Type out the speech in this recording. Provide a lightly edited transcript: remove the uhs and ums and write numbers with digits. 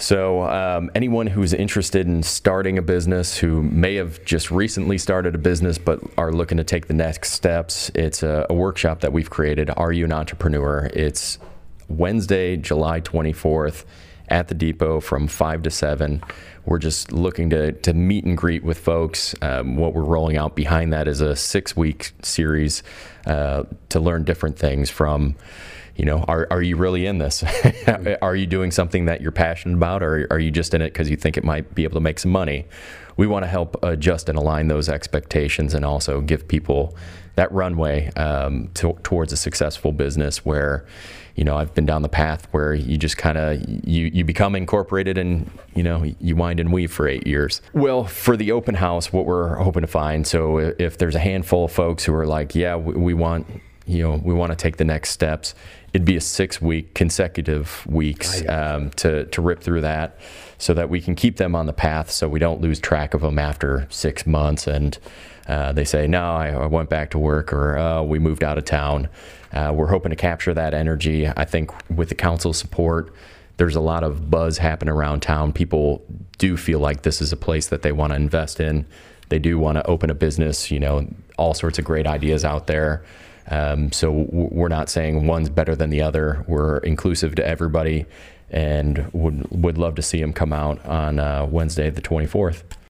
So anyone who's interested in starting a business, who may have just recently started a business but are looking to take the next steps, it's a workshop that we've created, Are You an Entrepreneur? It's Wednesday, July 24th at the Depot from 5 to 7. We're just looking to meet and greet with folks. What we're rolling out behind that is a 6-week series to learn different things from, are you really in this? Are you doing something that you're passionate about, or are you just in it because you think it might be able to make some money? We want to help adjust and align those expectations and also give people that runway towards a successful business where, I've been down the path where you just kind of, you become incorporated and, you wind and weave for 8 years. Well, for the open house, what we're hoping to find, so if there's a handful of folks who are like, yeah, we want to take the next steps, it'd be a 6-week consecutive weeks to rip through that so that we can keep them on the path so we don't lose track of them after 6 months and they say, no, I went back to work, or we moved out of town. We're hoping to capture that energy. I think with the council's support, there's a lot of buzz happening around town. People do feel like this is a place that they want to invest in. They do want to open a business, all sorts of great ideas out there. So we're not saying one's better than the other. We're inclusive to everybody and would love to see them come out on Wednesday the 24th.